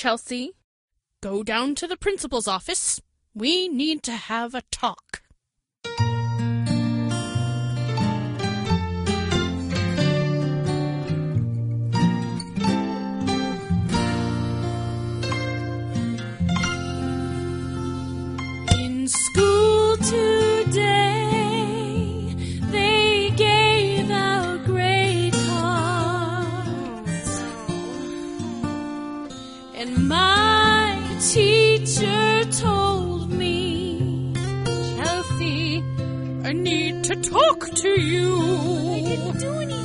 Chelsea. Go down to the principal's office. We need to have a talk. In school today, they gave out grade cards, and my teacher told me, Chelsea, I need to talk to you.